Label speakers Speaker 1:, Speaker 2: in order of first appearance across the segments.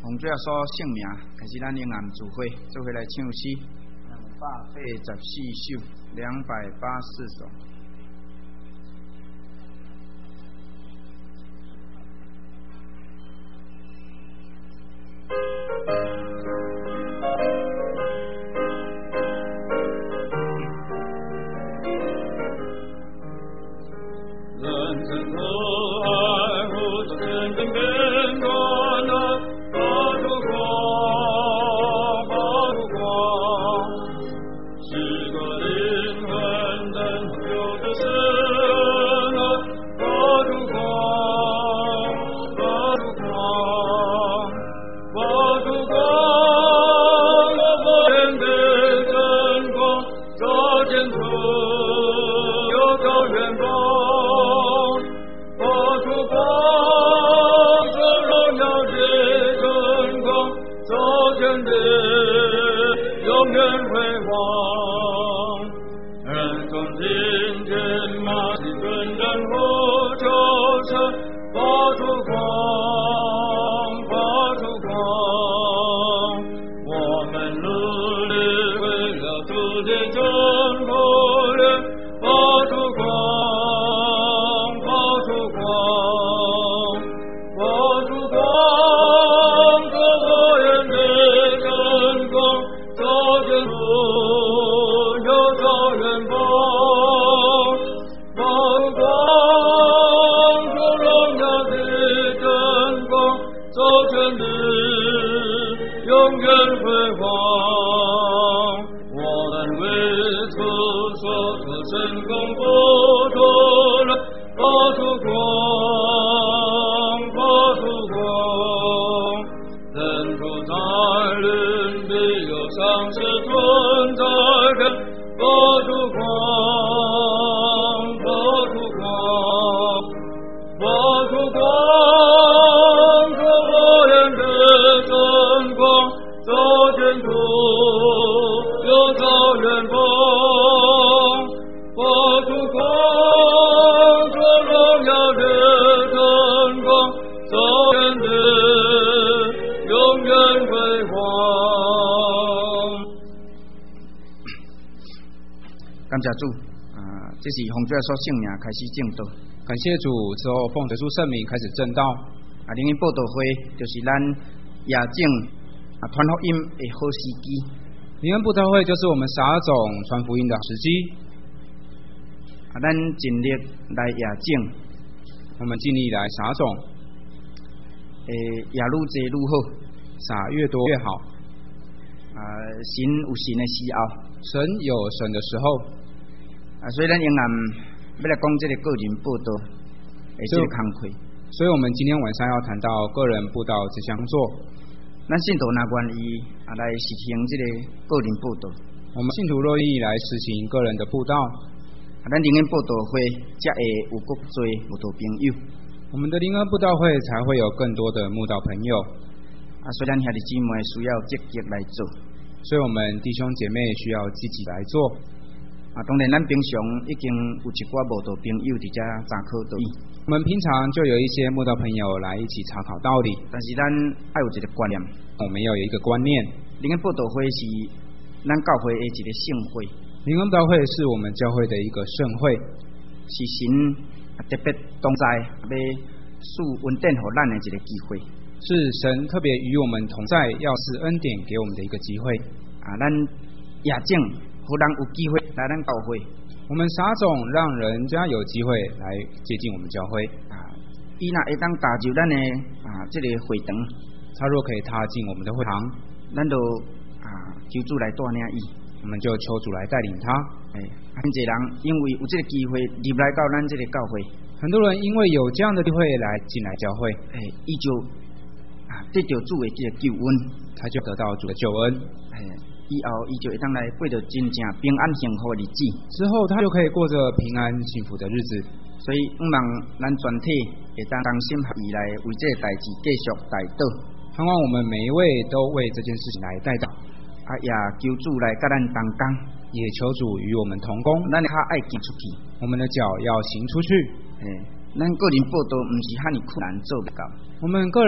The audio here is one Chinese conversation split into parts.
Speaker 1: 奉主耶稣圣名，开始咱灵暗聚会，做伙来唱诗284首，284首。感谢主这是奉主耶稣圣名开始正道。
Speaker 2: 感谢主之后，奉主圣名开始正道。
Speaker 1: 灵恩报道会就是咱亚境传福音的好时机。
Speaker 2: 灵恩布道会就是我们撒种传福音的时机。
Speaker 1: 咱尽力来亚境，
Speaker 2: 我们尽力来撒种。
Speaker 1: 也愈多愈好，
Speaker 2: 撒越多越好。
Speaker 1: 神有神的时候，
Speaker 2: 神有神的时候。
Speaker 1: 所以咱仍然要来讲这个个人布道的这个工课。
Speaker 2: 所以我们今天晚上要谈到个人布道这项作。
Speaker 1: 咱信徒若愿意来实行这个个人布道，
Speaker 2: 我们信徒乐意来实行个人的布道。
Speaker 1: 咱灵恩布道会才会有更多慕道朋友。
Speaker 2: 我们的灵恩布道会才会有更多的慕道朋友。
Speaker 1: 所以咱兄弟姊妹需要积极来做。
Speaker 2: 所以我们弟兄姐妹需要积极来做。
Speaker 1: 当然，咱平常已经有一寡慕道朋友伫遮查考道理。
Speaker 2: 我们平常就有一些慕道朋友来一起查考道理。
Speaker 1: 但是咱要有一个观念，
Speaker 2: 我们要有一个观念。
Speaker 1: 灵恩布道会是咱教会的一个盛会。
Speaker 2: 灵恩布道会是我们教会的一个盛会，
Speaker 1: 是神特别同在，要赐恩典给咱的一个机会。
Speaker 2: 是神特别与我们同在，要赐恩典给我们的一个机会。
Speaker 1: 咱亚境。让人有机会来咱教会，
Speaker 2: 我们撒种让人家有机会来接近我们教会。
Speaker 1: 伊若会当踏入咱的这个会堂，
Speaker 2: 他若可以踏进我们的会堂，
Speaker 1: 咱就求主来带领伊，
Speaker 2: 我们就求主来带领他。
Speaker 1: 很多人因为有这个机会入来到咱这个教会，
Speaker 2: 很多人因为有这样的机会来进来教会，
Speaker 1: 伊就得到主的这个救恩，
Speaker 2: 他就得到主的救恩。
Speaker 1: 以后，伊就会当来过着真正平安幸福的日子。
Speaker 2: 之后，他就可以过着平安幸福的日子。
Speaker 1: 所以，希望咱全体会当同心合意来为这个代志继续代祷。
Speaker 2: 盼望我们每一位都为这件事情来代祷。
Speaker 1: 也求主来跟咱同工，
Speaker 2: 也求主与我们同工。
Speaker 1: 咱脚爱行出去，
Speaker 2: 我们的脚要行出去。
Speaker 1: 咱个人布道不是遐尼困难做不到。
Speaker 2: 我们个人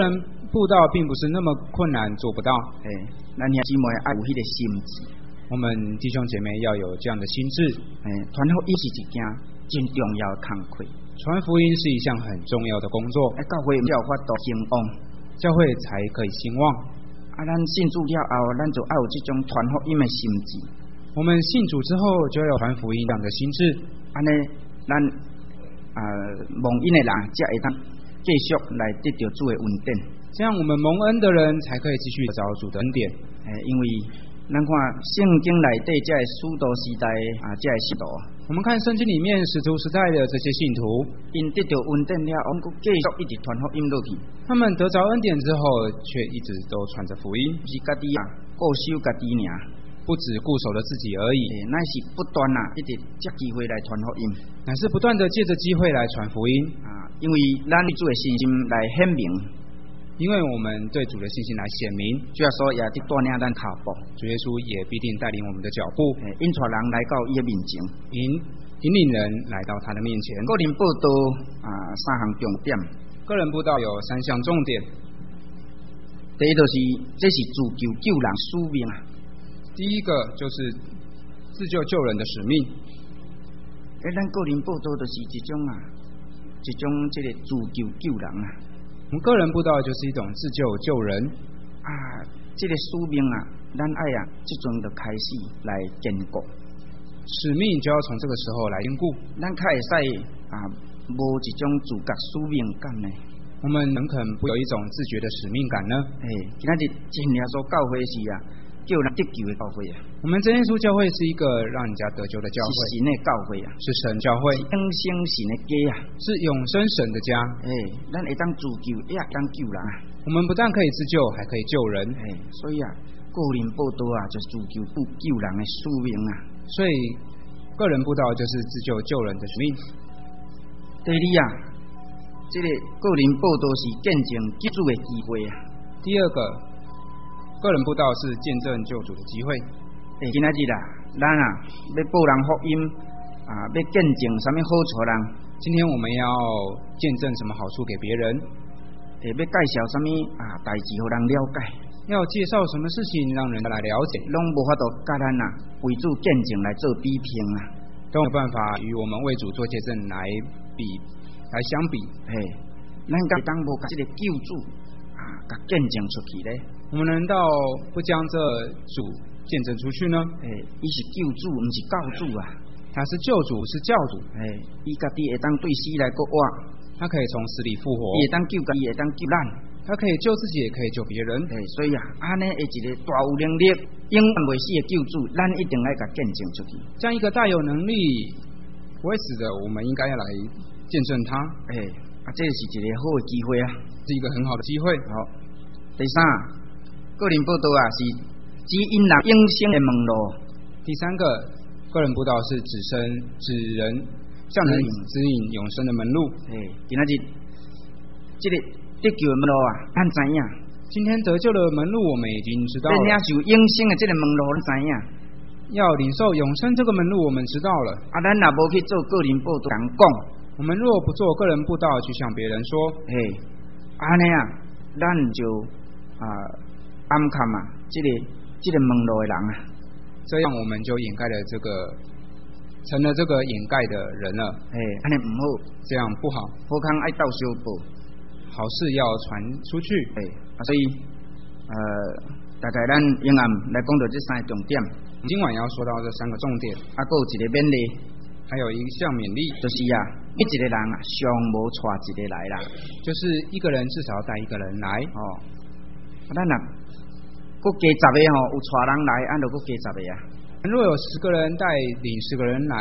Speaker 2: 布道并不是那么困难，做不到。
Speaker 1: 咱兄姊妹爱有迄个心志。
Speaker 2: 我们弟兄姐妹要有这样的心智。
Speaker 1: 传福音是一件真重要的工作。
Speaker 2: 传福音是一项很重要的工作。
Speaker 1: 教会才有法度兴旺，
Speaker 2: 教会才可以兴旺。
Speaker 1: 咱信主了后，咱就要有这种传福音的心志。
Speaker 2: 我们信主之后，就要传福音这样的心智。
Speaker 1: 安尼，咱蒙恩的人才会当继续来得到主的恩典。
Speaker 2: 这样，我们蒙恩的人才可以继续得着主的恩典。
Speaker 1: 因为咱看圣经内底这使徒时代这使徒，
Speaker 2: 我们看圣经里面使徒时代的这些信徒，
Speaker 1: 因得到恩典了，我们继续一直传福音落去。
Speaker 2: 他们得着恩典之后，却一直都传着福音，
Speaker 1: 是家己固守家己尔，
Speaker 2: 不只固守了自己而已，
Speaker 1: 乃是不断一直借机会来传福音，
Speaker 2: 乃是不断的借着机会来传福音。
Speaker 1: 因为咱对主的信心来显明。
Speaker 2: 因为我们对主的信心来显明，
Speaker 1: 主耶稣也伫带领咱脚步，
Speaker 2: 主耶稣也必定带领我们的脚步，
Speaker 1: 引带人来到伊的面前，
Speaker 2: 引领人来到他的面前。
Speaker 1: 个人布道三项重点，
Speaker 2: 个人布道有3项重点。
Speaker 1: 第一就是这是自救救人使命
Speaker 2: 第一个就是自救救人的使命。
Speaker 1: 咱个人布道就是一种这个自救救人
Speaker 2: 我们个人布道就是一种自救救人
Speaker 1: 这个使命咱爱这种的开始来坚固，
Speaker 2: 使命就要从这个时候来坚固。
Speaker 1: 咱较会使无一种自觉使命感呢？
Speaker 2: 我们能肯不有一种自觉的使命感呢？
Speaker 1: 今仔日真耶稣教会是叫人得救的教会
Speaker 2: 我们真耶稣教会是一个让人家得救的教会，
Speaker 1: 是神的教会
Speaker 2: 是神教会，
Speaker 1: 永生神的家
Speaker 2: 是永生神的家。
Speaker 1: 咱会当自救，也当救人
Speaker 2: 我们不但可以自救，还可以救人。
Speaker 1: 所以个人布道就是自救救人的使命
Speaker 2: 所以个人布道就是自救救人的使命。
Speaker 1: 第二这个个人布道是见证救主的机会
Speaker 2: 第二个，个人布道是见证救主的机会。
Speaker 1: 今仔日咱要报人福音要见证什么好处人？
Speaker 2: 今天我们要见证什么好处给别人？
Speaker 1: 要介绍什么代志互人了解？
Speaker 2: 要介绍什么事情让人来了解？
Speaker 1: 拢无法度甲咱为主见证来做比拼
Speaker 2: 都没有办法与我们为主做见证来相比。
Speaker 1: 咱敢当无把这个救主甲见证出去咧？
Speaker 2: 我们难道不将这主见证出去呢？
Speaker 1: 伊是救主，不是教主
Speaker 2: 他是救主，是教主。
Speaker 1: 伊家己会当对死来过活，
Speaker 2: 他可以从死里复活，
Speaker 1: 伊会当救家己，会当救咱。
Speaker 2: 他可以救自己，也可以救别人。
Speaker 1: 所以安尼一个大有能力、永远未死的救主，咱一定要甲见证出去。
Speaker 2: 这样一个大有能力、不会死的，我们应该要来见证他。
Speaker 1: 这是一个好的机会
Speaker 2: 是一个很好的机会。
Speaker 1: 好，第三，个人布道是指引人永生的门路。
Speaker 2: 第三个，个人布道是指人向人指引永生的门路。
Speaker 1: 今仔日这个得救的门路咱知影。
Speaker 2: 今天得救的门路我们已经知道了。
Speaker 1: 领受永生的这个门路咱知影。
Speaker 2: 要领受永生这个门路我们知道了。
Speaker 1: 咱若无去做个人布道，人讲。
Speaker 2: 我们若不做个人布道去向别人说，
Speaker 1: 安尼咱就暗看这个门路的人
Speaker 2: 这样我们就掩盖了成了这个掩盖的人了。
Speaker 1: 安尼唔好，
Speaker 2: 这样不好。
Speaker 1: 好康爱斗相报，
Speaker 2: 好事要传出去。
Speaker 1: 所以大概咱永暗来讲到这3个重点。
Speaker 2: 今晚要说到这3个重点，
Speaker 1: 还有一个勉励，
Speaker 2: 还有一项勉励，
Speaker 1: 就是每一个人上无带一个来啦，
Speaker 2: 就是一个人至少要带一个人来。
Speaker 1: 咱佫加10个有带人来，就佫加10个
Speaker 2: 若有10个人带领10个人来，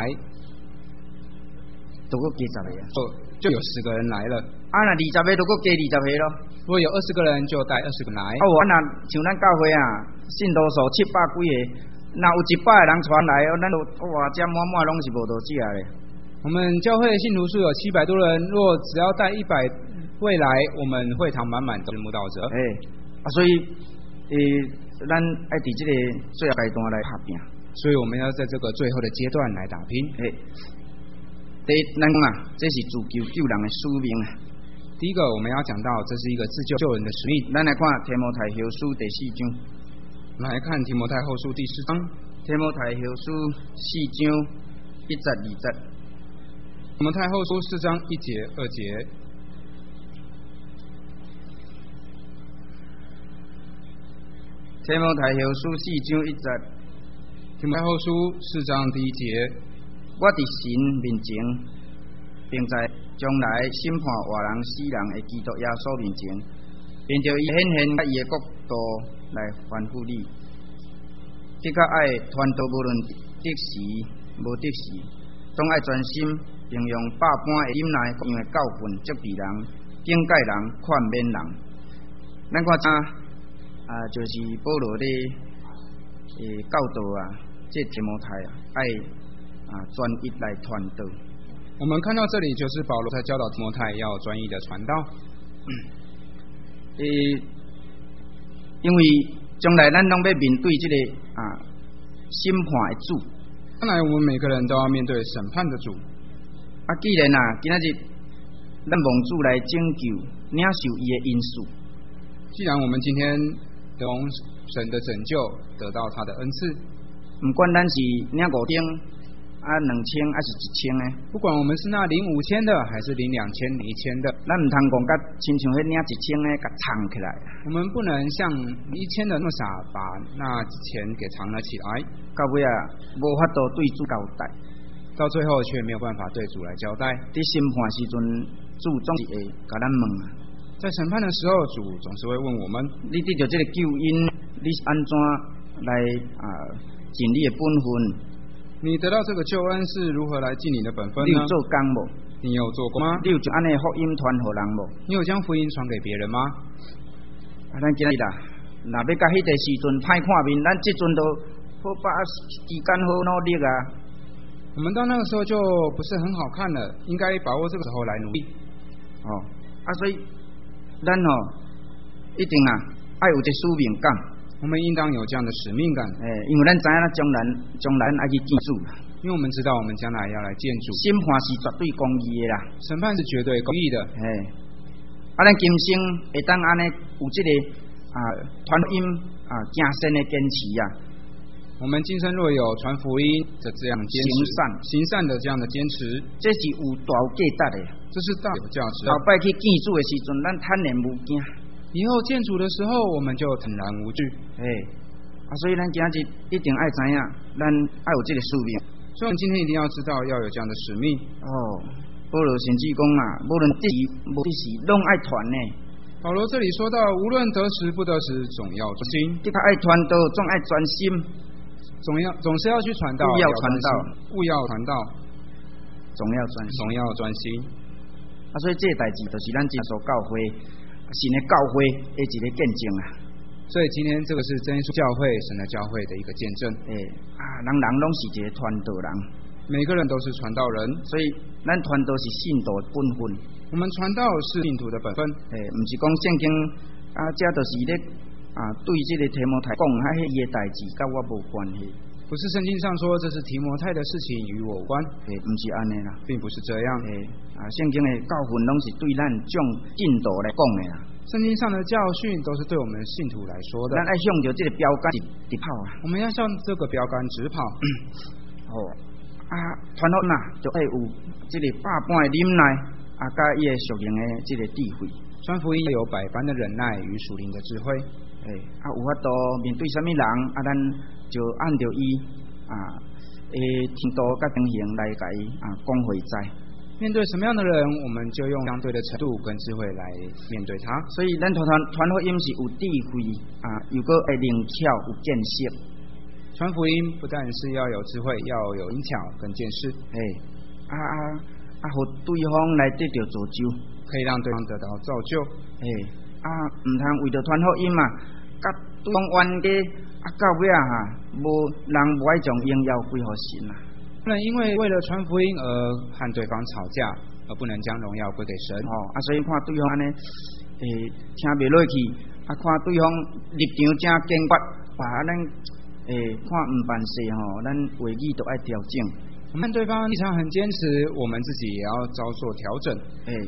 Speaker 1: 就佫加10个
Speaker 2: 就有10个人来了。
Speaker 1: 若20个就佫加20个咯。
Speaker 2: 如果有20个人，就带20个来。
Speaker 1: 若像咱教会信徒数700几个，若有100个人传来，咱就这满拢是无多少咧。
Speaker 2: 我们教会的信徒数有700多人，若只要带100位来，我们会堂满满都是慕道者。
Speaker 1: 所以咱爱伫这个最后阶段来打拼。
Speaker 2: 所以我们要在这个最后的阶段来打拼。
Speaker 1: 第一，咱讲这是自救救人的使命。
Speaker 2: 第第一个，我们要讲到这是一个自救人的使命。
Speaker 1: 咱来看提摩太后书第4章。
Speaker 2: 来看提摩太后书第4章。
Speaker 1: 提摩太后书4章1节2节。
Speaker 2: 提摩太后书4章1节2节。
Speaker 1: 提摩太后书4章1节。
Speaker 2: 提摩太后书4章第1节。
Speaker 1: 我伫神面前，并在将来审判活人死人的基督耶稣面前，凭着伊显现甲伊的国度来吩咐你，即个爱传道，无论得时无得时，总爱专心，并用百般的忍耐各样的教训，责备人、警戒人、劝勉人。咱看就是保罗咧教导这提摩太爱专一来传道。
Speaker 2: 我们看到这里就是保罗在教导提摩太要专一的传道。因为将来咱拢要面对这个审判的主。 将来我们每个人都要面对审判的主。
Speaker 1: 既然今仔日咱蒙主来拯救，领受伊的恩赐。
Speaker 2: 既然我们今天从神的拯救得到他的恩赐，
Speaker 1: 不管咱是领5丁2000还是1000呢？
Speaker 2: 不管我们是那领5000的，还是领2000、1000的，
Speaker 1: 咱唔通讲甲亲像迄领1000的甲藏起来。
Speaker 2: 我们不能像1000的那么傻，把那钱给藏了起来。
Speaker 1: 到尾无法度对主交代，
Speaker 2: 到最后却没有办法对主来交代。
Speaker 1: 伫审判时阵，主总是会甲咱问
Speaker 2: 在审判的时候，主总是会问我们：
Speaker 1: 你得到这个救恩，你是安怎来尽你的本分？
Speaker 2: 你得到这个救恩是如何来尽你的本分呢？
Speaker 1: 你有做工无？
Speaker 2: 你有做过吗？
Speaker 1: 你有将安尼福音传互人无？
Speaker 2: 你有将福音传给别人吗？
Speaker 1: 咱今日若要甲迄个时阵歹看面，咱即阵都好把时间好努力
Speaker 2: 我们到那个时候就不是很好看了，应该把握这个时候来努力。
Speaker 1: 所以咱一定爱有这使命感。
Speaker 2: 我们应当有这样的使命感，
Speaker 1: 因为咱知影将来爱去见主，
Speaker 2: 因为我们知道我们将来要来见主。
Speaker 1: 审判是绝对公义的啦，
Speaker 2: 审判是绝对公义的。
Speaker 1: 咱今生会当安尼有这个传福音行善的坚持
Speaker 2: 我们今生若有传福音的这样坚持，行善的这样的坚持，
Speaker 1: 这是有大有价值的，
Speaker 2: 这是大有价值。
Speaker 1: 后摆去见主的时阵，咱坦然无惊。
Speaker 2: 以后见主的时候，我们就坦然无惧。
Speaker 1: 所以咱今日一定爱知影，咱爱有这个使命。
Speaker 2: 所以我们今天一定要知道要有这样的使命。
Speaker 1: 保罗甚至讲无论得时无得时，拢爱传呢。
Speaker 2: 保罗这里说到，无论得时不得时，总要专心。
Speaker 1: 这个爱传道，总爱专心，
Speaker 2: 总是要去传道，
Speaker 1: 勿要传道，
Speaker 2: 勿要传道，
Speaker 1: 总要专心。所以这个代志就是咱真所教会。神的教会的一个见证
Speaker 2: 所以今天这个是真耶稣教会神的教会的一个见证。
Speaker 1: 人拢是一个传道人，
Speaker 2: 每个人都是传道人，
Speaker 1: 所以咱传道是信徒的本分。
Speaker 2: 我们传道是信徒的本分，
Speaker 1: 不是讲圣经这就是咧对这个提摩太讲，迄个代志跟我无关系。
Speaker 2: 不是圣经上说这是提摩太的事情与我无关，
Speaker 1: 不是安尼啦，
Speaker 2: 并不是这样。
Speaker 1: 圣经的教训拢是对咱种信徒来讲的啦。
Speaker 2: 圣经上的教训都是对我们信徒来说的。
Speaker 1: 咱爱向着这个标杆直跑
Speaker 2: 我们要向这个标杆直跑。
Speaker 1: 传福音就爱有这个百般的忍耐，甲伊的属灵的这个智慧。
Speaker 2: 传福音有百般的忍耐与属灵的智慧。
Speaker 1: 有法度面对什么人，咱就按照伊天道甲情形来甲伊讲回在。
Speaker 2: 面对什么样的人，我们就用相对的程度跟智慧来面对他。
Speaker 1: 所以咱传福音是有智慧又个会灵巧有见识。
Speaker 2: 传福音不但是要有智慧，要有灵巧跟见识。
Speaker 1: 互对方来得到造就，
Speaker 2: 可以让对方得到造就。
Speaker 1: 唔通为着传福音甲对方冤家到尾无人无爱将荣耀归予神
Speaker 2: 不能因为了传福音而和对方吵架，而不能将荣耀归给神。
Speaker 1: 所以看对方安尼，听袂落去，看对方立场真坚决，咱看唔办事咱话语都爱调整。
Speaker 2: 我们对方立场很坚持，我们自己也要稍作调整。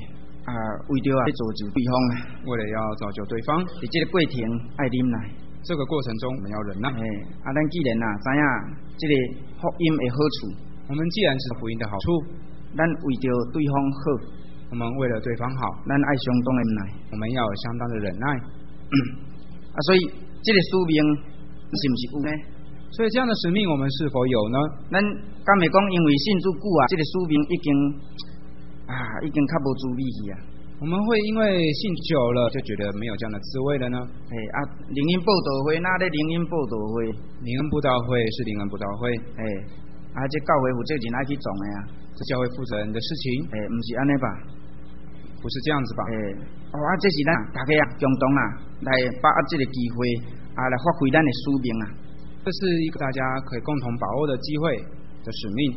Speaker 1: 为着要造就对方啊，
Speaker 2: 为了要造就对方，
Speaker 1: 在这个过程爱忍耐。
Speaker 2: 这个过程中我们要忍耐。
Speaker 1: 咱既然知影这个福音的好处，
Speaker 2: 我们既然知道福音的好处，
Speaker 1: 咱为着对方好，
Speaker 2: 我们为了对方好，
Speaker 1: 咱爱相当的忍耐，
Speaker 2: 我们要有相当的忍耐。
Speaker 1: 所以这个使命是不是有呢？
Speaker 2: 所以这样的使命我们是否有呢？
Speaker 1: 咱敢会讲因为信主久这个使命已经较无滋味去啊？
Speaker 2: 我们会因为信久了就觉得没有这样的滋味了呢？
Speaker 1: 灵恩布道会哪咧？灵恩布道会，
Speaker 2: 灵恩布道会是灵恩布道会，
Speaker 1: 这教会负责人爱去做的啊，
Speaker 2: 这教会负责人的事情，
Speaker 1: 不是安尼吧？
Speaker 2: 不是这样子吧？
Speaker 1: 这是咱大家共同来把握这个机会来发挥咱的使命啊！
Speaker 2: 这是一个大家可以共同把握的机会的使命。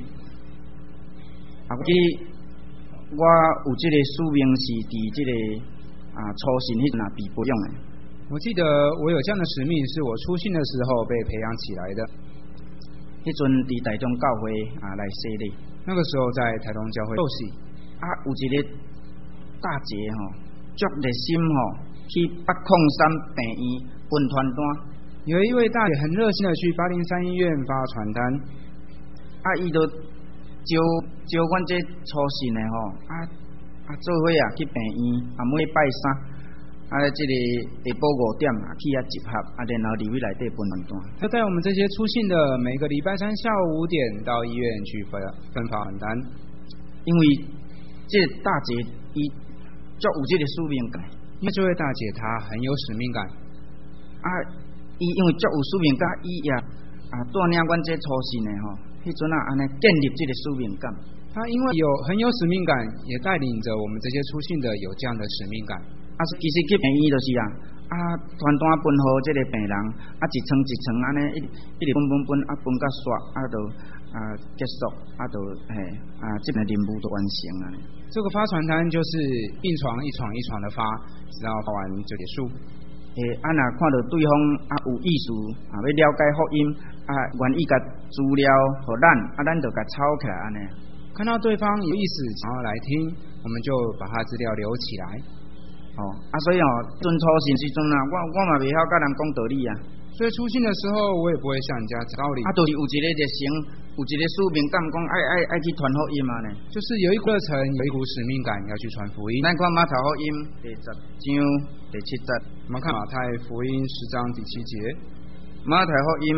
Speaker 1: 我有这个使命是伫这个初信迄阵被培养的。
Speaker 2: 我记得我有这样的使命，是我初信的时候被培养起来的。
Speaker 1: 迄阵伫台中教会来洗礼，
Speaker 2: 那个时候在台中教会受洗。
Speaker 1: 有一个大姐足热心去803病院分传单。
Speaker 2: 有一位大姐很热心的去803医院发传单，
Speaker 1: 伊就招阮这初信的做伙去病院每拜三这个下晡5点去集合然后入去内底分传单。
Speaker 2: 他带我们这些初信的每个礼拜三下午5点到医院去分发传单。
Speaker 1: 因为这个大姐伊足有这个使命感，
Speaker 2: 因为这位大姐她很有使命感
Speaker 1: 伊因为足有使命感，伊也带领阮这初信的迄阵安尼建立这个使命感。
Speaker 2: 他因为很有使命感，也带领着我们这些初信的有这样的使命感。
Speaker 1: 其实去病院就是传单分予这个病人，一层一层安尼一直分分到煞，就结束，就这个任务就完成了。
Speaker 2: 这个发传单就是一床一床一床的发，直到发完就结束。
Speaker 1: 若看到对方有意思要了解福音愿意甲资料互咱咱就甲抄起来安尼。
Speaker 2: 看到对方有意思想要来听，我们就把他资料留起来。
Speaker 1: 所以准初信时阵我嘛袂晓甲人讲道理啊。
Speaker 2: 所以初信的时候，我也不会向人家讲道理。
Speaker 1: 就是有一个热心，有一个使命感，讲爱去传福音嘛呢。
Speaker 2: 就是有一股热忱，有一股使命感，要去传福音。
Speaker 1: 咱看马太福音第10章第7节。
Speaker 2: 我们看马太福音10章第7节。
Speaker 1: 马太福音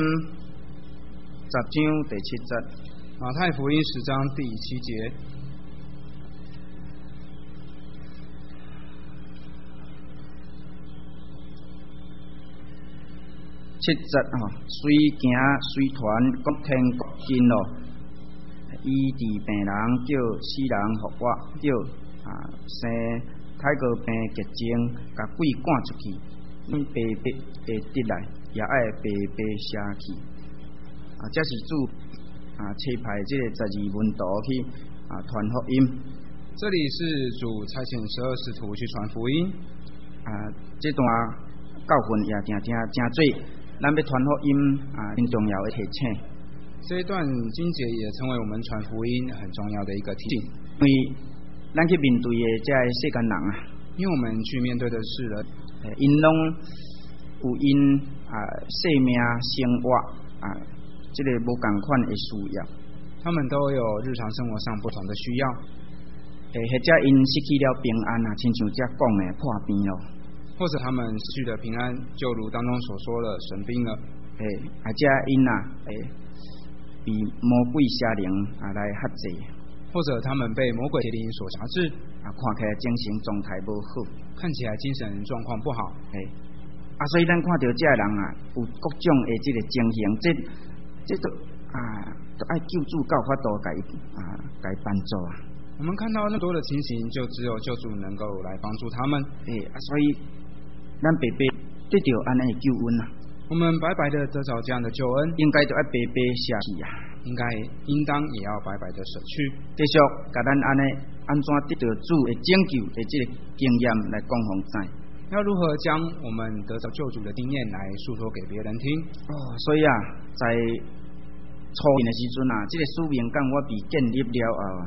Speaker 1: 10章第7节。
Speaker 2: 马太福音10章第7节。
Speaker 1: 7节随行随传各天国近咯，医治病人，叫死人复活，叫生太过病结晶，甲鬼赶出去，白白会得来，也爱白白舍去。这是主差派这个12门徒去传福音。
Speaker 2: 这里是主差遣12使徒去传福音。
Speaker 1: 这段教训也真多。咱要传福音很重要的提醒。
Speaker 2: 这一段经节也成为我们传福音很重要的一个提醒。
Speaker 1: 因为咱去面对的这个世间人
Speaker 2: 因为我们去面对的是人，
Speaker 1: 因拢有因生命生活这个无共款的需要。
Speaker 2: 他们都有日常生活上不同的需要。
Speaker 1: 或者因失去了平安亲像这讲的破病咯。
Speaker 2: 或者他们失去的平安，就如当中所说的生病了。
Speaker 1: 或者因被魔鬼邪灵来辖制，
Speaker 2: 或者他们被魔鬼邪灵所辖制，
Speaker 1: 看起来精神状态不好，
Speaker 2: 看起来精神状况不好。
Speaker 1: 所以咱看到这人有各种的这个情形，这都爱救助到法度该帮助
Speaker 2: 我们看到那么多的情形，就只有救主能够来帮助他们。
Speaker 1: 所以咱白白得到安尼救恩
Speaker 2: 我们白白的得着这样的救恩，
Speaker 1: 应该就要白白舍弃
Speaker 2: 应当也要白白的舍去。
Speaker 1: 继续甲咱安尼安怎得到主的拯救的这个经验来讲互知。
Speaker 2: 要如何将我们得着救主的经验来诉说给别人听？
Speaker 1: 所以在初信的时阵这个使命感我被建立了后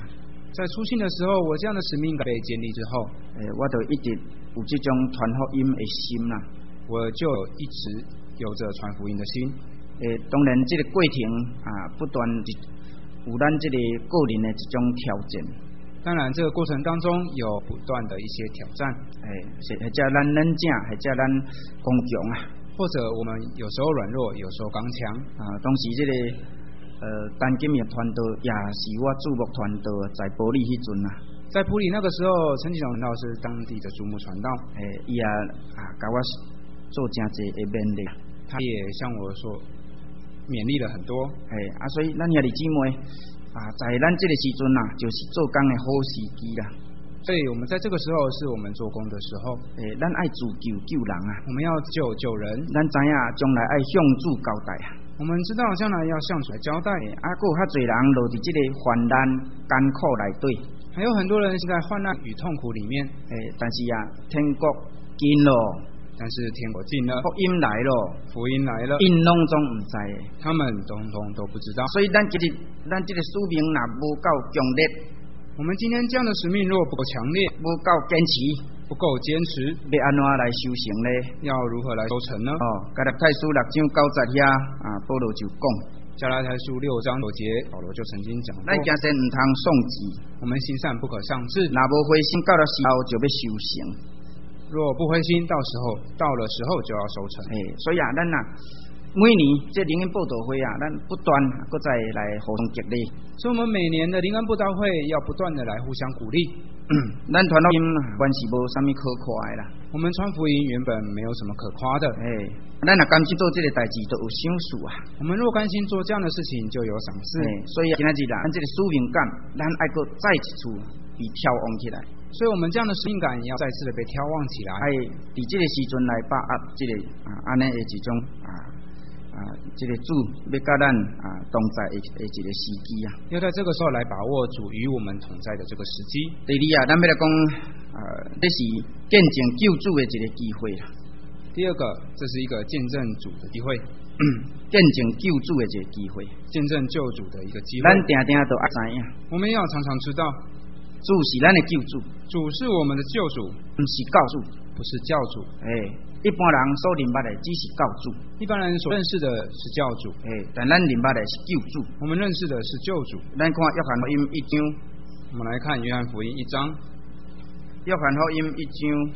Speaker 2: 在初信的时候，我这样的使命感被建立之后，
Speaker 1: 我就一直有这种传福音的心啦，
Speaker 2: 我就一直有着传福音的心。
Speaker 1: 当然这个过程不断有咱这个个人的一种挑战。
Speaker 2: 当然，这个过程当中有不断的一些挑战，
Speaker 1: 或者咱冷静，或者咱刚强
Speaker 2: 或者我们有时候软弱，有时候刚强
Speaker 1: 当时这个单金的团队也是我注目团队在埔里迄阵
Speaker 2: 在埔里那个时候，陈启荣传道是当地的主牧传道，
Speaker 1: 伊也甲我做真济的勉励，
Speaker 2: 他也向我说勉励了很多，
Speaker 1: 所以咱兄弟姊妹在咱这个时阵就是做工的好时机啦。
Speaker 2: 所以我们在这个时候是我们做工的时候，
Speaker 1: 咱爱自救救人
Speaker 2: 我们要救人，
Speaker 1: 咱知影将来爱向主交代
Speaker 2: 我们知道将来要向主来交代，
Speaker 1: 还有较侪人落伫这个患难艰苦内底，
Speaker 2: 还有很多人是在患难与痛苦里面，
Speaker 1: 但是天国近咯，
Speaker 2: 但是天国近了，
Speaker 1: 福音来了，因拢总唔知
Speaker 2: 他们通通都不知道。
Speaker 1: 所以咱这个使命若无够强烈，
Speaker 2: 我们今天这样的使命若不够强烈，
Speaker 1: 不够坚持，
Speaker 2: 不够坚持，
Speaker 1: 要安怎来修行呢？
Speaker 2: 要如何来收成呢？
Speaker 1: 加拉太书6章90遐保罗就讲，
Speaker 2: 加拉太书6章9节，保罗就曾经讲过，
Speaker 1: 咱行善唔通丧志，
Speaker 2: 我们行善不可丧志，
Speaker 1: 若无灰心，到了时候就要修行。
Speaker 2: 若不灰心，到了时候就要收成。
Speaker 1: 所以咱每年这灵恩布道会咱不断搁再来互相激励。
Speaker 2: 所以我们每年的灵恩布道会要不断的来互相鼓励。
Speaker 1: 咱传福音原是无啥物可夸的啦。
Speaker 2: 我们传福音原本没有什么可夸的。
Speaker 1: 咱若甘心做这个代志，都有赏赐
Speaker 2: 我们若甘心做这样的事情，就有赏赐。
Speaker 1: 所以今仔日咱这个使命感，咱爱搁再一次被挑旺起来。
Speaker 2: 所以我们这样的使命感要再次的被挑旺起来。
Speaker 1: 伫这个时阵来把握这个安尼的一种这个主要甲咱同在的一个时机
Speaker 2: 要在这个时候来把握主与我们同在的这个时机。
Speaker 1: 第二咱要来讲这是见证救主的一个机会啦。
Speaker 2: 第二个，这是一个见证主的机会，
Speaker 1: 见证救主的一个机会，
Speaker 2: 见证救主的一个机会。
Speaker 1: 咱定定都爱知影，
Speaker 2: 我们要常常知道，
Speaker 1: 主是咱的救主，
Speaker 2: 主是我们的救主，
Speaker 1: 不是教主，
Speaker 2: 不是教主。
Speaker 1: 一般人所明白的只是教主，
Speaker 2: 一般人所认识的是教主，
Speaker 1: 但咱明白的是救主。
Speaker 2: 我们认识的是救主。
Speaker 1: 咱看约翰福音1章，
Speaker 2: 我们来看约翰福音1章，
Speaker 1: 约翰福音1章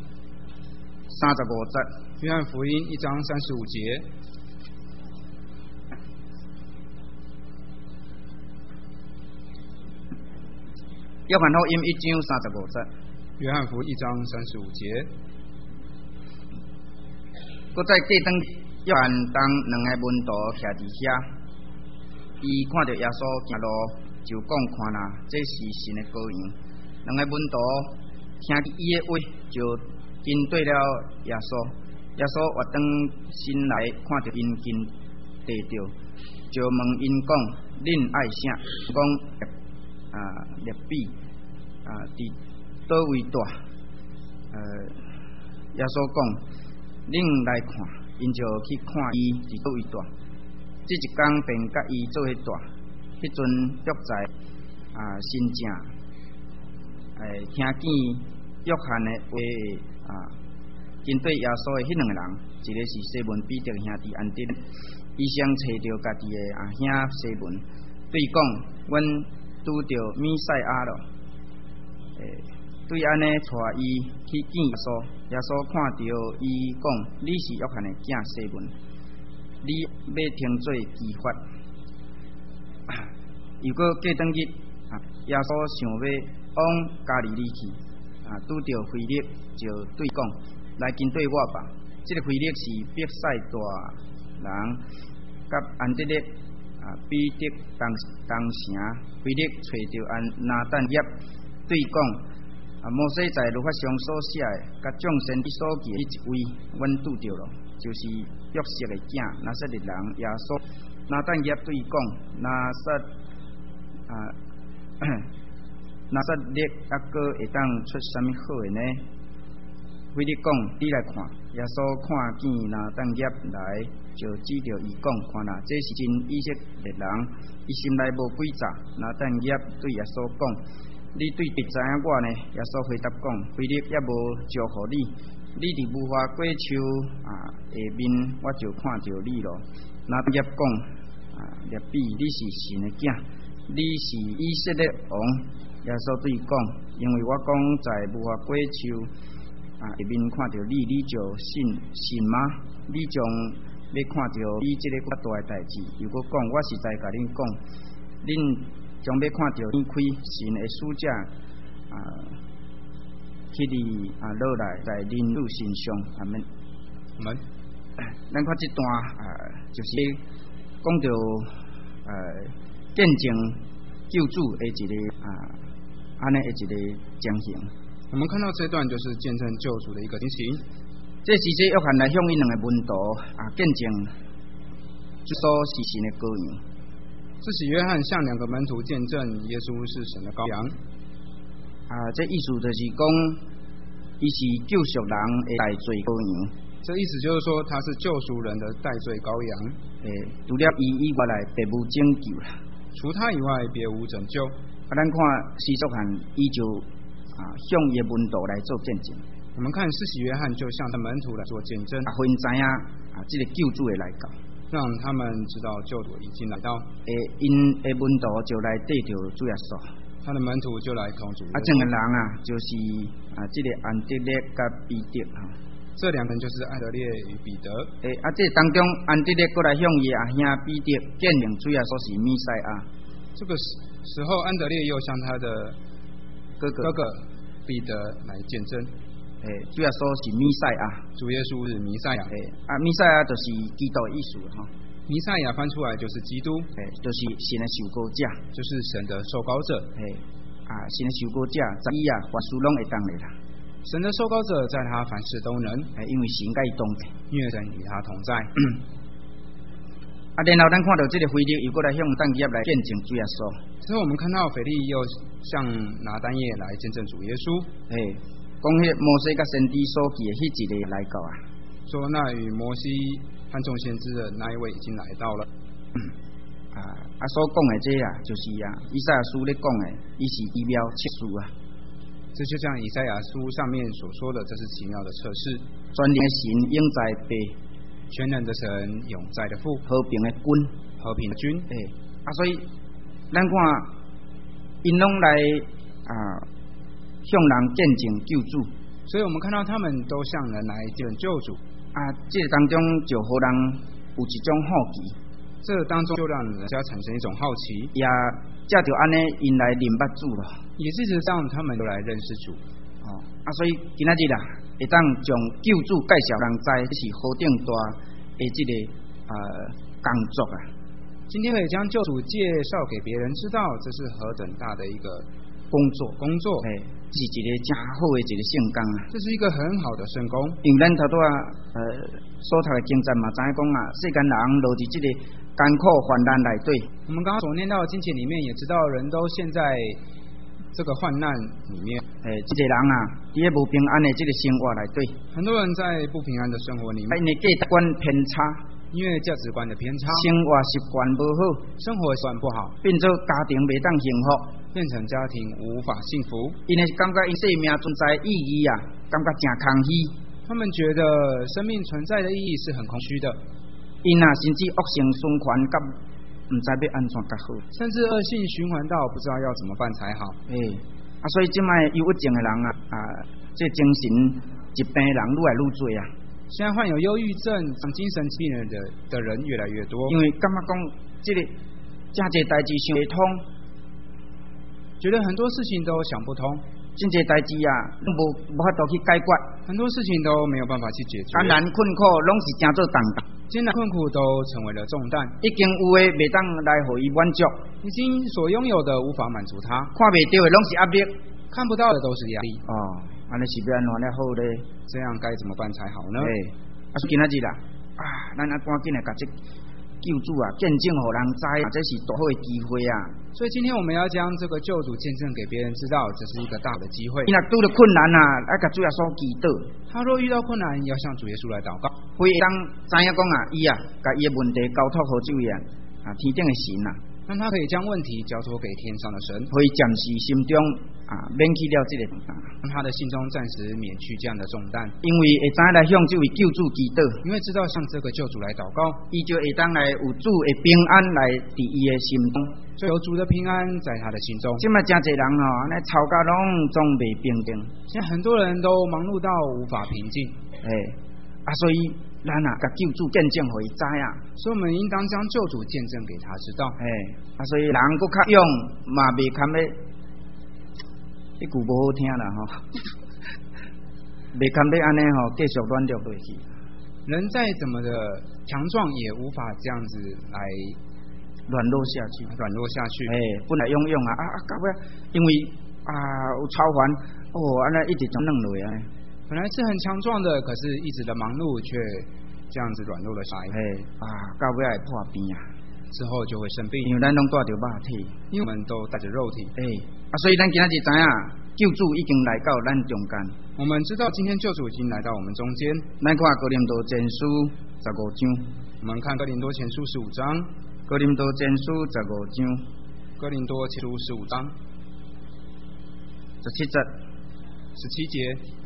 Speaker 1: 35节，
Speaker 2: 约翰福音1章35节。
Speaker 1: 约翰福音1章35节，
Speaker 2: 约翰福音1章35节。
Speaker 1: 搁再过当约翰当两个门徒徛伫遐，伊看到耶稣行路，就讲看啦，这是神的羔羊。两个门徒听伊的话，就跟对了耶稣。耶稣活转心来，看到因跟地着，就问因讲：恁爱啥？讲列比伫倒位大？耶稣讲。恁来看，因就去看伊伫倒位大。这一天便甲伊做伙大。迄阵约在新正听见约翰的话跟对耶稣的迄两个人，一个是西门彼得兄弟安德烈，伊先找着家己的兄西门，对讲：阮拄着弥赛亚咯。对安尼带伊去见耶稣，耶稣看到伊讲：你是约翰的囝西门，你要听做基法。又过过转日，耶稣想要往加利利去，拄着腓力就对讲：来跟对我吧。这个腓力是伯赛大人，甲安德烈彼得同城。腓力找着拿但业，对讲。摩西在律法上所写的，甲众先知所记的一位，阮拄着了，就是约瑟的囝拿撒勒人耶稣。拿但业对讲，拿撒勒还阁会当出啥物好的呢？腓力讲，你来看。耶稣看见拿但业来，就指着伊讲，看啦，这是真以色列人，伊心内无诡诈。拿但业对耶稣讲。 你对知影我呢，耶稣回答讲，腓力也无祝福你，你伫无花果树下面，我就看到你咯。那耶讲耶比，你是神的囝，你是以色列王。耶稣对伊讲，因为我讲在无花果树下面看到你，你就信吗？你将要看到你这个大的代志。如果讲，我实在甲恁讲，恁将要看到展开神的使者去你落来在恁主身上。阿门。
Speaker 2: 阿门。
Speaker 1: 咱看这段就是讲到见证救主的一个安尼的一个情形。
Speaker 2: 我们看到这段就是见证救主的一个情形。
Speaker 1: 这是这约翰来向伊两个门徒见证，就说是神的羔羊。
Speaker 2: 这是约翰向两个门徒见证耶稣是神的羔羊。
Speaker 1: 这意思就是讲，伊是救赎人的代罪羔羊。
Speaker 2: 这意思就是说，他是救赎人的代罪羔羊。
Speaker 1: 除了伊以外来，别无拯救啦。
Speaker 2: 除他以外，别无拯救。
Speaker 1: 咱看施洗约翰，伊就向伊门徒来做见证。
Speaker 2: 我们看施洗约翰就向他门徒来做见证，
Speaker 1: 互因知影这个救主的来到，
Speaker 2: 让他们知道救主已经来到。
Speaker 1: 因的门徒就来对着主耶稣，
Speaker 2: 他的门徒就来同主耶稣。
Speaker 1: 这个人就是这个安德烈甲彼得
Speaker 2: 这两个人就是安德烈与彼得。
Speaker 1: 这当中安德烈过来向伊兄彼得见证主耶稣是弥赛亚。
Speaker 2: 这个时候，安德烈又向他的哥哥彼得来见证。
Speaker 1: 主耶稣是弥赛亚，
Speaker 2: 主耶稣是弥赛亚。
Speaker 1: 弥赛亚就是基督的意思
Speaker 2: 弥赛亚翻出来就是基督，
Speaker 1: 就是神的受膏者，
Speaker 2: 就是神的受膏者。
Speaker 1: 神的受膏者，在伊凡事拢会当的啦。
Speaker 2: 神的受膏者在他凡事都能，
Speaker 1: 因为神甲伊同在，
Speaker 2: 因为神与他同在。
Speaker 1: 然后咱看到这个腓力又过来向但以业来见证主耶稣。
Speaker 2: 之后我们看到腓力又向拿单业来见证主耶稣。
Speaker 1: 讲迄摩西甲先知所记的迄一个来到
Speaker 2: 说那与摩西和众先知的那一位已经来到了。
Speaker 1: 所讲的这就是以赛亚书咧讲的，伊是奇妙测试
Speaker 2: 这就像以赛亚书上面所说的，这是奇妙的测试。
Speaker 1: 全能的神永在父，
Speaker 2: 全能的神永在的父，
Speaker 1: 和平的君，
Speaker 2: 和平的君。
Speaker 1: 所以咱看因拢来向人见证救主，
Speaker 2: 所以我们看到他们都向人来见证救主。
Speaker 1: 这当中就互人有一种好奇，
Speaker 2: 这当中就让人家产生一种好奇，
Speaker 1: 也这就安尼因来认捌主了，
Speaker 2: 也是实让他们都来认识主。
Speaker 1: 所以今仔日会当将救主介绍人知，这是何等大的这个工作
Speaker 2: 今天可以将救主介绍给别人知道，这是何等大的一个工作，是一个真好的一个圣工这是一个很好的圣工。
Speaker 1: 因为咱头拄所读的经章嘛，知影讲世间人落伫这个艰苦患难内底。
Speaker 2: 我们刚刚所念到的经节里面，也知道人都陷在这个患难里面。
Speaker 1: 这个人伫咧无平安的这个生活内底，
Speaker 2: 很多人在不平安的生活里面，
Speaker 1: 因为价值观偏差，
Speaker 2: 因为价值观的偏差，
Speaker 1: 生活习惯无好，
Speaker 2: 生活习惯不好，
Speaker 1: 变做家庭袂当幸福，
Speaker 2: 变成家庭无法幸福。
Speaker 1: 因为感觉因生命存在意义感觉真空虚。
Speaker 2: 他们觉得生命存在的意义是很空虚的。
Speaker 1: 因甚至恶性循环，甲唔知要安怎较好，
Speaker 2: 甚至恶性循环到不知道要怎么办才好。
Speaker 1: 所以即卖忧郁症的人这精神疾病的人愈来愈多
Speaker 2: 现在患有忧郁症、精神疾病的人越来越多，
Speaker 1: 因为感觉讲这个真侪代志想不通，
Speaker 2: 觉得很多事情都想不通，
Speaker 1: 真侪代志拢无法度去解决，
Speaker 2: 很多事情都没有办法去解决，
Speaker 1: 艰难困苦拢是真做重担，
Speaker 2: 艰难困苦都成为了重担，
Speaker 1: 已经有的袂当来互伊满足，
Speaker 2: 已经所拥有的无法满足他，
Speaker 1: 看袂到的拢是压力，
Speaker 2: 看不到的都是压力。
Speaker 1: 安尼是要安怎了好咧？
Speaker 2: 这样该怎么办才好呢？
Speaker 1: 今仔日咱赶紧来甲这救主见证互人知，这是大好的机会
Speaker 2: 所以今天我们要将这个救主见证给别人知道，这是一个大的机会。
Speaker 1: 你若拄着困难要甲主耶稣祈祷。
Speaker 2: 他若遇到困难，要向主耶稣来祷告。
Speaker 1: 会当知影讲伊甲伊的问题交托互主天顶的神
Speaker 2: 让他可以将问题交托给天上的神，
Speaker 1: 会暂时心中免去了这个重担，
Speaker 2: 让他的心中暂时免去这样的重担，
Speaker 1: 因为会知来向这位救主祈祷，
Speaker 2: 因为知道向这个救主来祷告，
Speaker 1: 伊就会当来有主的平安来伫伊的心中，
Speaker 2: 就有主的平安在他的心中。
Speaker 1: 即卖真侪人吼，那吵甲拢总袂平静，
Speaker 2: 现在很多人都忙碌到无法平静，
Speaker 1: 所以咱甲救主见证互伊知啊，
Speaker 2: 所以我们应当将救主见证给他知道，
Speaker 1: 所以人佫较勇嘛袂堪咧。迄句无好听啦吼，袂堪要安尼吼，继续软弱落去。
Speaker 2: 人再怎么的强壮，也无法这样子来
Speaker 1: 软弱下去。本来勇勇到尾因为有超凡，安尼一直就软落啊。
Speaker 2: 本来是很强壮的，可是一直的忙碌却这样子软弱了下来。
Speaker 1: 到尾会破病啊，
Speaker 2: 之后就会生病。
Speaker 1: 因为咱拢带着肉体，
Speaker 2: 因为我们都带着肉体。
Speaker 1: 所以咱今仔日知影，救主已经来到咱中间。
Speaker 2: 我们知道今天救主已经来到我们中间。
Speaker 1: 咱看哥林多前书15章，
Speaker 2: 我们看哥林多前书15章，
Speaker 1: 哥林多前书15章，
Speaker 2: 哥林多前书15章17节。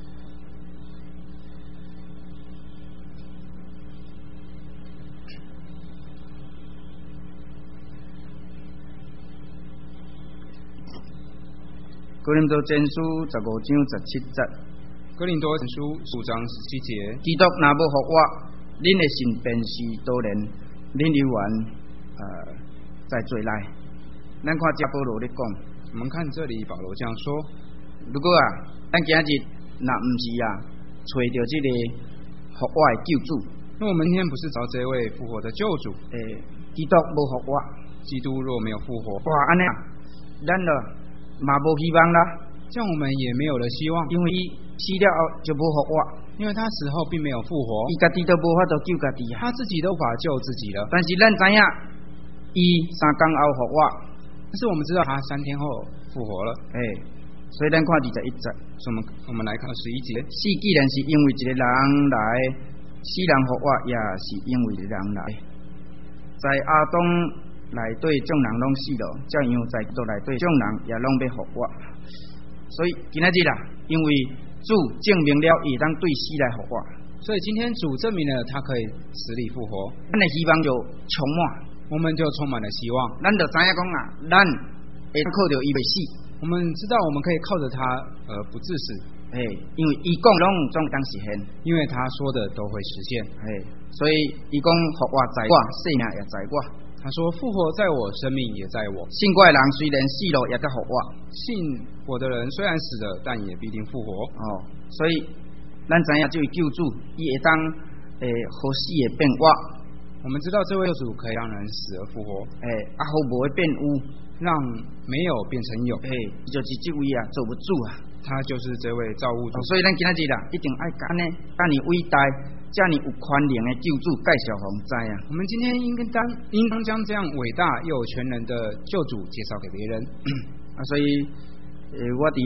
Speaker 1: 哥林多前书15章17节，
Speaker 2: 哥林多前书15章17节。
Speaker 1: 基督若无复活，恁的信便是徒然，恁犹原在罪内。咱看这保罗咧讲，
Speaker 2: 我们看这里保罗这样说：
Speaker 1: 如果咱今日若唔是找到这个复活的救主，
Speaker 2: 那我们今天不是找这位复活的救主，
Speaker 1: 基督无复活，
Speaker 2: 基督若没有复活，
Speaker 1: 安尼咱就嘛无希望啦，
Speaker 2: 这样我们也没有了希望，
Speaker 1: 因为伊死了后就无复活，
Speaker 2: 因为他死后并没有复活，
Speaker 1: 伊家己都无法度救家己
Speaker 2: 他自己都无法救自己了。
Speaker 1: 但是咱知影，伊3天后复活，
Speaker 2: 但是我们知道他3天后复活了。
Speaker 1: 所以咱看21节，
Speaker 2: 所以我们来看11节。
Speaker 1: 死既然是因为一个人来，死人复活也是因为一个人来，在亚当内底众人拢死了，照样在基督内底众人也拢要复活。所以今仔日因为主证明了伊当对死来复活，
Speaker 2: 所以今天主证明了他可以死里复活，
Speaker 1: 咱的希望就充满，
Speaker 2: 我们就充满了希望。
Speaker 1: 咱就知影讲咱会靠着伊袂死，
Speaker 2: 我们知道我们可以靠着他不致死，
Speaker 1: 因为伊讲拢总当实现，
Speaker 2: 因为他说的都会实现。
Speaker 1: 所以伊讲复活在我，生命也在我。
Speaker 2: 他说复活在我，生命也在我。
Speaker 1: 信我的人虽然死了，也得复活。
Speaker 2: 信我的人虽然死了，但也必定复活。
Speaker 1: 所以咱知影这位救主，伊会当好死会变活。
Speaker 2: 我们知道这位救主可以让人死而复活，
Speaker 1: 好无会变有，
Speaker 2: 让没有变成有。
Speaker 1: 就是这位造物主
Speaker 2: 他就是这位造物主。
Speaker 1: 所以咱今仔日一定爱甲呢，甲你伟大。这样有权能的救主介绍互知啊！
Speaker 2: 我们今天应当将这样伟大又有全能的救主介绍给别人。
Speaker 1: 所以我伫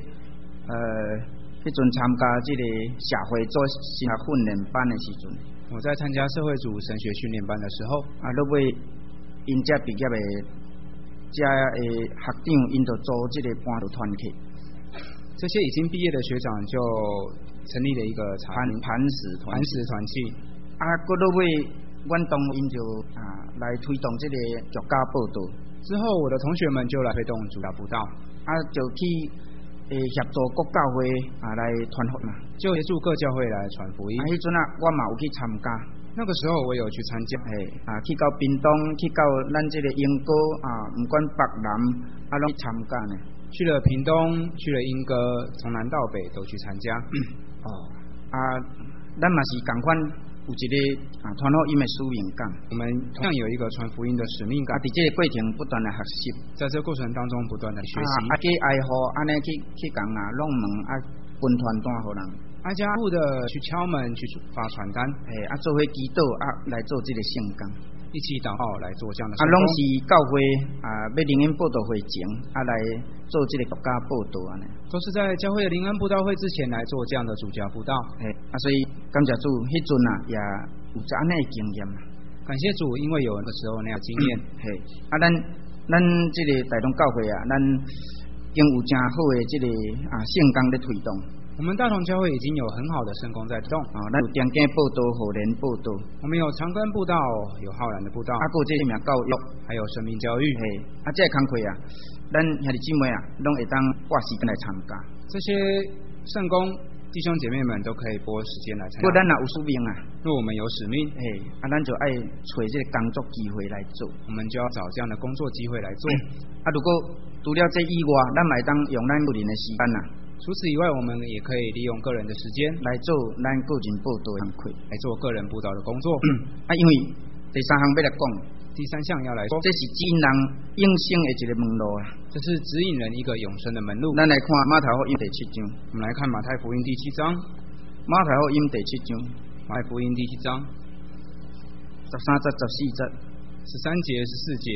Speaker 1: 迄阵参加这个社会做新训练班的时阵，
Speaker 2: 我在参加社会组神学训练班的时候，
Speaker 1: 落尾因这毕业的这学长，因就组这个班的团体。
Speaker 2: 这些已经毕业的学长就成立了一个
Speaker 1: 磐石团
Speaker 2: 契。
Speaker 1: 过落尾，阮同因就来推动这个作家报道。
Speaker 2: 之后，我的同学们就来推动主教布道，
Speaker 1: 就去协助各教会来传福音嘛，
Speaker 2: 就协助各教会来传福音。
Speaker 1: 迄阵我嘛有去参加。
Speaker 2: 那个时候我有去参加，
Speaker 1: 去到屏东，去到咱这个英歌不管北南拢去参加呢。
Speaker 2: 去了屏东，去了莺歌，从南到北都去参加。
Speaker 1: 咱嘛是同款有一个传福音的使命感，
Speaker 2: 我们同样有一个传福音的使命感。
Speaker 1: 在这个过程不断的学习，
Speaker 2: 在这个过程当中不断的学习。
Speaker 1: 去爱好安尼去讲弄门分传单给人，
Speaker 2: 家户的去敲门去发传单，
Speaker 1: 做伙祈祷来做这个圣工。
Speaker 2: 一起祷告来做这样的事。
Speaker 1: 拢是教会要灵恩布道会前来做这个国家布道
Speaker 2: 都是在教会的灵恩布道会之前来做这样的主教布道。
Speaker 1: 所以感谢主，迄阵也有这样的经验。
Speaker 2: 感谢主，因为有那个时候那样的经验。
Speaker 1: 咱这个台东教会咱经有真好的这个圣工在推动。
Speaker 2: 我们大同教会已经有很好的圣工在推动
Speaker 1: 咱有定点报道、互联报道，
Speaker 2: 我们有长庚布道，有浩然的布道，
Speaker 1: 还有这生命教育，
Speaker 2: 还有生命教育。
Speaker 1: 这工课咱兄弟姊妹拢会当拨时间来参加。
Speaker 2: 这些圣工弟兄姐妹们都可以拨时间来参加。
Speaker 1: 不过咱若有使命
Speaker 2: 若我们有使命，
Speaker 1: 咱就爱找这个工作机会来做，
Speaker 2: 我们就要找这样的工作机会来做。
Speaker 1: 如果除了这以外，咱嘛会当用咱个人的时间
Speaker 2: 除此以外，我们也可以利用个人的时间
Speaker 1: 来做咱个人报道的工作，
Speaker 2: 来做个人布道的工作。
Speaker 1: 因为第三项要来讲，
Speaker 2: 第三项要来说，
Speaker 1: 这是指引人永生的一个门路
Speaker 2: 这是指引人一个永生的门路。
Speaker 1: 咱来看马太福音第7章，
Speaker 2: 我们来看马太福音第7章。
Speaker 1: 马太福音第7章，
Speaker 2: 马太福音第7章
Speaker 1: 13节、14节、
Speaker 2: 13节、14节。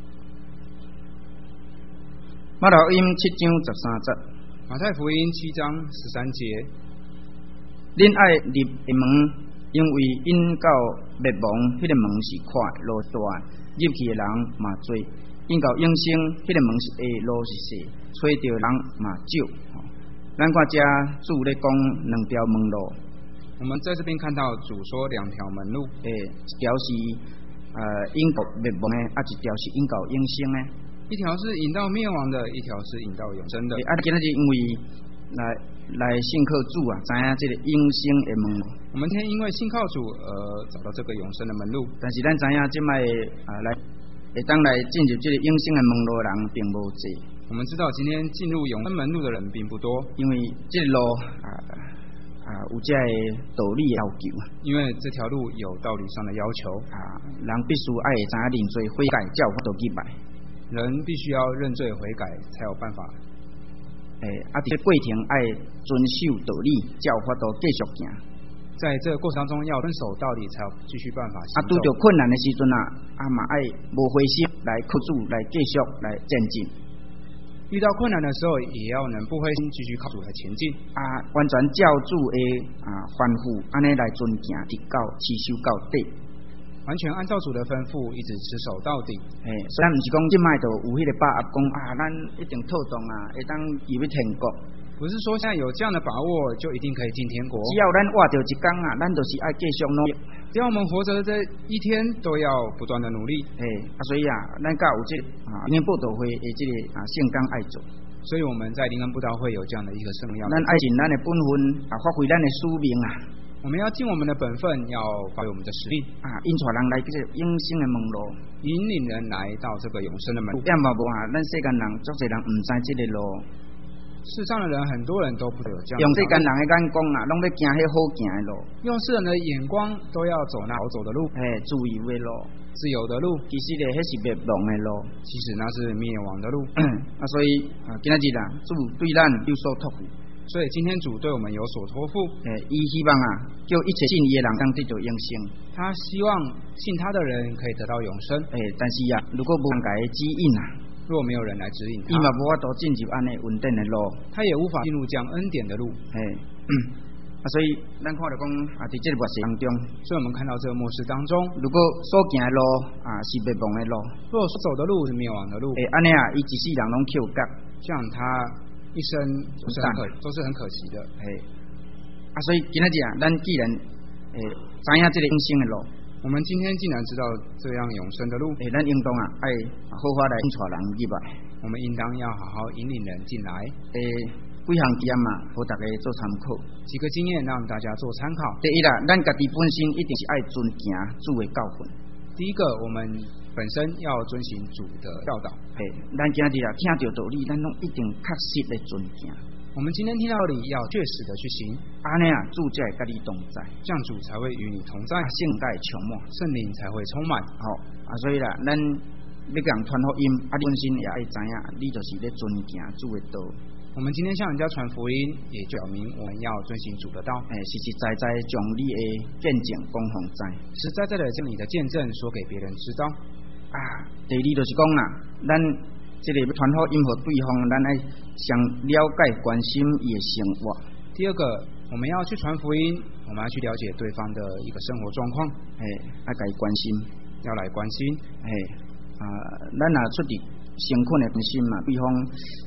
Speaker 1: 马太福音7章13节。
Speaker 2: 马太福音7章13节，
Speaker 1: 恁爱入的门，因为引到灭亡，迄个门是宽路大，入去的人嘛多；引到永生，迄个门是狭路是细，找着人嘛少。咱看这主咧讲两条门路，
Speaker 2: 我们在这边看到主说两条门路，
Speaker 1: 一条是引到灭亡的，一条是引到永生的。
Speaker 2: 一条是引到灭亡的，一条是引到永生的。
Speaker 1: 今仔日因为来信靠主知影这个永生的门路。
Speaker 2: 我们今天因为信靠主而找到这个永生的门路。
Speaker 1: 但是咱知影即摆来会当来进入这个永生的门路的人并无多。
Speaker 2: 我们知道今天进入永生门路的人并不多，
Speaker 1: 因为这个路有这个道理的要求。
Speaker 2: 因为这条路有道理上的要求
Speaker 1: 人必须爱知影认罪悔改，才有法度去拜。
Speaker 2: 人必须要认罪悔改，才有办法。
Speaker 1: 这过程爱遵守道理，才有法度继续行。
Speaker 2: 在这个过程当中，要遵守道理，才有继续办法行走。
Speaker 1: 拄着困难的时阵嘛爱无灰心来靠主，来继续来前进。
Speaker 2: 遇到困难的时候，也要能不灰心，继续靠主来前进。
Speaker 1: 完全照主的吩咐，安尼来遵行，直到持守到底。
Speaker 2: 完全按照主的吩咐，一直持守到底。
Speaker 1: 虽然不是讲即摆就有迄个把握讲咱一定透动会当入去天国。
Speaker 2: 不是说现在有这样的把握就一定可以进天国。
Speaker 1: 只要咱活着一天咱就是爱继续努力。
Speaker 2: 只要我们活着这一天，都要不断的努力。
Speaker 1: 所以咱甲有这灵恩布道会的这个圣工爱做。
Speaker 2: 所以我们在灵恩布道会有这样的一个圣要。
Speaker 1: 咱爱尽咱的本分发挥咱的使命
Speaker 2: 我们要尽我们的本分，要发挥我们的实力
Speaker 1: 引带人来这个永生的门路，
Speaker 2: 引领人来到这个永生的门路。
Speaker 1: 点嘛无咱世间人足侪人唔知这个路。
Speaker 2: 世上的人很多人都不有这样。
Speaker 1: 用世间人的眼光拢要行迄好行的路。
Speaker 2: 用世人的眼光都要走那好走的路。
Speaker 1: 自由的路，
Speaker 2: 自由的路。
Speaker 1: 其实迄是灭亡的路，
Speaker 2: 其实那是灭亡的路。
Speaker 1: 所以今仔日主对咱有所托付。
Speaker 2: 所以今天主对我们有所托付，
Speaker 1: 伊希望叫一切信伊的人当得到永生。
Speaker 2: 他希望信他的人可以得到永生。
Speaker 1: 但是如果无人甲伊指引
Speaker 2: 若没有人来指引他，
Speaker 1: 伊嘛无法度进入安尼稳定的路，
Speaker 2: 他也无法进入这样恩典的路。
Speaker 1: 所以咱看到讲在这个末世当中，
Speaker 2: 所以我们看到这个末世当中，
Speaker 1: 如果所行的路是灭亡的路，
Speaker 2: 如果所走的路是灭亡的路，
Speaker 1: 安尼伊一世人拢扣角，
Speaker 2: 这样他一生都是很可惜的。
Speaker 1: 所以今仔日咱既然知影这个永生的路，
Speaker 2: 我们今天既然知道这样永生的路，
Speaker 1: 咱应当爱好好来引带人入来。
Speaker 2: 我们应当要好好引领人进来。
Speaker 1: 几项经验互大家做参考。
Speaker 2: 几个经验让大家做参考。
Speaker 1: 第一咱家己本身一定是爱遵行主的教训。
Speaker 2: 第一个，我们本身要遵行主的教导。
Speaker 1: 咱今日听到道理，咱拢一定确实的遵行。
Speaker 2: 我们今天听到道理，要确实的去行。
Speaker 1: 安尼主才会甲你同在，
Speaker 2: 这样主才会与你同在，
Speaker 1: 圣才会充满，
Speaker 2: 圣灵才会充满。
Speaker 1: 所以咱要讲传福音，本身也爱知影，你就是咧遵行主的道。
Speaker 2: 我们今天向人家传福音，也表明我们要遵行主的道。
Speaker 1: 实实在在将你的见证讲互知，
Speaker 2: 实在在的将你的见证说给别人知道。
Speaker 1: 第二就是讲咱这个传福音给对方，咱爱想了解关心伊的生活。
Speaker 2: 第二个，我们要去传福音，我们要去了解对方的一个生活状况，
Speaker 1: 要甲伊关心，
Speaker 2: 要来关心。
Speaker 1: 咱若出伫艰困的关心嘛，对方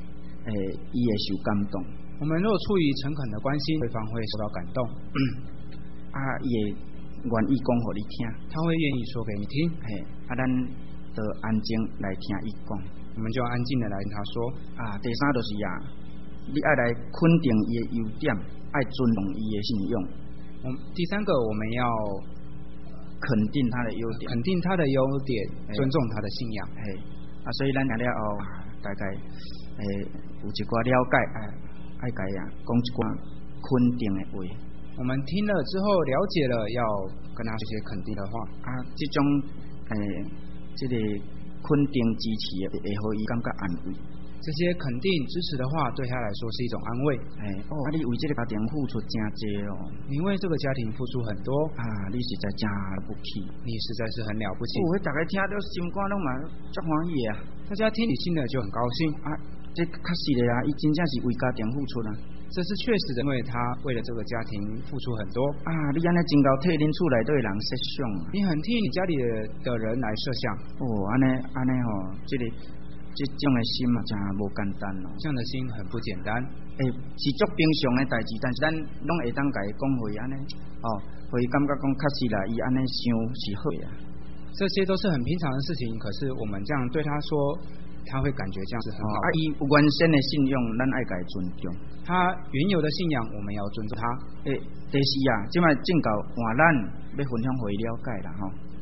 Speaker 1: 伊会受感动。
Speaker 2: 我们若出于诚恳的关心，对方会受到感动。
Speaker 1: 伊会愿意讲给你听，
Speaker 2: 他会愿意说给你听。
Speaker 1: 咱就安静来听伊讲，
Speaker 2: 我们就安静的来跟他说。
Speaker 1: 第三就是你爱来肯定伊的优点，爱尊重伊的信用。
Speaker 2: 第三个，我们要
Speaker 1: 肯定他的优点，
Speaker 2: 肯定他的优点，尊重他的信仰。
Speaker 1: 所以咱听了后，大概有一寡了解，爱甲伊讲一寡肯定的话。
Speaker 2: 我们听了之后了解了，要跟他说些肯定的话。
Speaker 1: 这种这个肯定支持会互伊感觉安慰。
Speaker 2: 这些肯定支持的话，对他来说是一种安慰。
Speaker 1: 你为这个家庭付出真多哦，
Speaker 2: 你为这个家庭付出很多
Speaker 1: 你实在真了不起，
Speaker 2: 你实在是很了不起。
Speaker 1: 大家听到心肝拢嘛足欢喜啊！
Speaker 2: 大家听你听了就很高兴
Speaker 1: 这确实的伊真正是为家庭付出啦。
Speaker 2: 这是确实的，因为他为了这个家庭付出很多
Speaker 1: 你安尼真够替恁厝内底人设想，
Speaker 2: 你很替你家里的人来设想。
Speaker 1: 安尼这种的心嘛，真无简单哦。这
Speaker 2: 样的心很不简单。
Speaker 1: 是足平常的代志，但是咱拢会当甲伊讲回安尼互伊感觉讲确实啦，伊安尼想是好呀。
Speaker 2: 这些都是很平常的事情，可是我们这样对他说，他会感觉这样是很好的。
Speaker 1: 伊有原先的信用，咱爱甲伊尊重。
Speaker 2: 他原有的信仰，我们要尊重他。
Speaker 1: 第四即摆正到换咱要分享互伊了解啦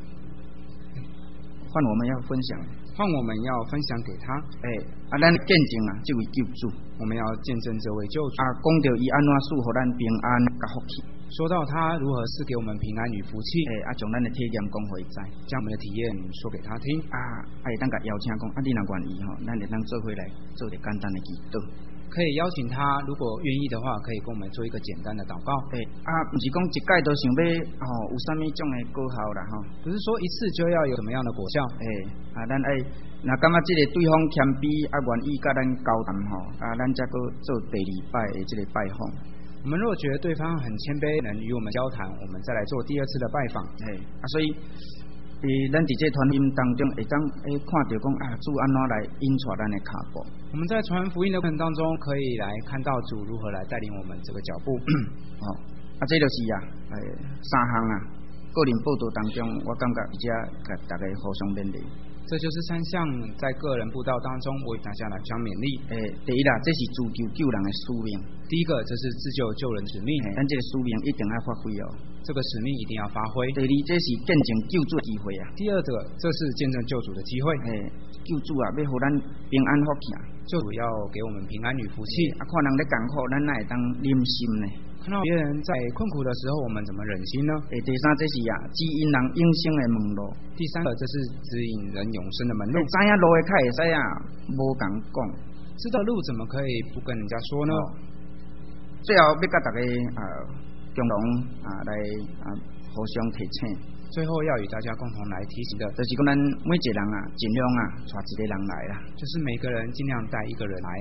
Speaker 1: 换我们要分享。
Speaker 2: 换我们要分享给他。
Speaker 1: 咱见证这位救主，
Speaker 2: 我们要见证这位救主。
Speaker 1: 讲到伊安怎赐予咱平安甲福气，
Speaker 2: 说到他如何赐给我们平安与福气。
Speaker 1: 将咱的体验讲回知，
Speaker 2: 将我们的体验说给他听。
Speaker 1: 会当甲邀请讲，你若愿意咱会当做回来做一个简单的祈祷。
Speaker 2: 可以邀请他，如果愿意的话，可以跟我们做一个简单的祷告。
Speaker 1: 不是讲一届都想要有啥物种的果效啦
Speaker 2: 不是说一次就要有什么样的果效。
Speaker 1: 咱那感觉这个对方谦卑愿意甲咱交谈咱才搁做第二摆的这个拜访。
Speaker 2: 我们若觉得对方很谦卑，能与我们交谈，我们再来做第二次的拜访。
Speaker 1: 所以咱伫这传福音当中会当看到讲主安怎来引带咱的脚步。
Speaker 2: 我们在传福音的过程当中，可以来看到主如何来带领我们这个脚步。
Speaker 1: 这就是三项个人报道当中，我感觉比较甲大家互相勉励。
Speaker 2: 这就是三项在个人布道当中为大家来相勉励。
Speaker 1: 第一啦，这是自救救人的使命。
Speaker 2: 第一个，这是自救救人使命。
Speaker 1: 咱这个使命一定要发挥
Speaker 2: 这个使命一定要发挥。
Speaker 1: 第二，这是见证救主的机会
Speaker 2: 第二个，这是见证救主的机会。
Speaker 1: 救主要互咱平安福气
Speaker 2: 救主要给我们平安与福气。
Speaker 1: 看人咧艰苦，咱哪会当忍心呢？
Speaker 2: 看到别人在困苦的时候，我们怎么忍心呢？
Speaker 1: 第三，这是指引人永生的门路。
Speaker 2: 第三个，这是指引人永生的门路。
Speaker 1: 知影路的较会使无共讲。
Speaker 2: 知道路怎么可以不跟人家说呢？
Speaker 1: 最后要甲大家共同来互相提醒。
Speaker 2: 最后要与大家共同来提醒的，
Speaker 1: 就是讲咱每一个人尽量带一个人来啦。
Speaker 2: 就是每个人尽量带一个人来。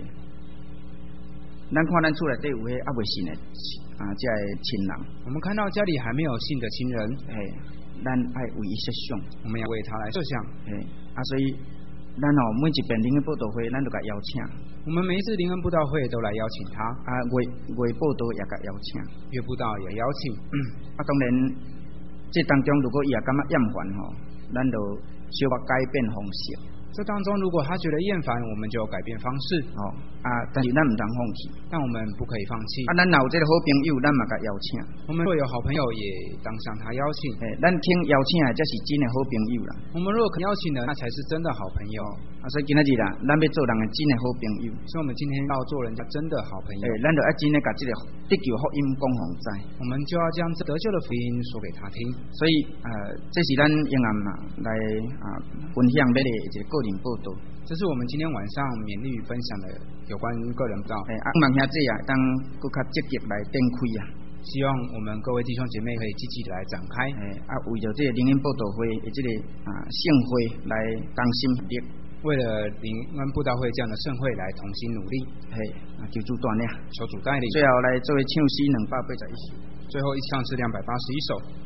Speaker 1: 咱看咱厝内底有迄未信的这个亲人，
Speaker 2: 我们看到家里还没有信的亲人，
Speaker 1: 咱爱为伊设想，
Speaker 2: 我们要为他来设想。
Speaker 1: 所以咱每一遍灵恩布道会，咱都甲邀请。
Speaker 2: 我们每一次灵恩布道会都来邀请他。
Speaker 1: 月布道也甲邀请，
Speaker 2: 月布道也邀请。
Speaker 1: 当然，这当中如果伊也感觉厌烦咱就小可改变方式。
Speaker 2: 这当中，如果他觉得厌烦，我们就改变方式。
Speaker 1: 但是咱唔当放弃，
Speaker 2: 但我们不可以放弃。
Speaker 1: 咱有这个好朋友，咱嘛甲邀请。
Speaker 2: 我们若有好朋友，也当向他邀请。
Speaker 1: 咱听邀请的，这是真的好朋友啦。
Speaker 2: 我们若肯邀请的，那才是真的好朋友。
Speaker 1: 所以今仔日啦，咱要做人的真的好朋友。
Speaker 2: 所以我们今天要做人家真的好朋友。
Speaker 1: 咱就要真的甲这个得救福音讲互知。
Speaker 2: 我们就要将这得救的福音说给他听。
Speaker 1: 所以这是咱用暗来分享的一个个人报道。
Speaker 2: 这是我们今天晚上勉励分享的有关个人布道。
Speaker 1: 望兄弟当更较积极来展开
Speaker 2: 希望我们各位弟兄姐妹可以积极来展开。
Speaker 1: 为着这个灵恩布道会的这个盛会来同心合力，
Speaker 2: 为了灵恩布道会这样的盛会来同心努力。
Speaker 1: 求主锻炼，
Speaker 2: 求主带领。
Speaker 1: 最后来作为唱诗281首，
Speaker 2: 最后一唱是281首。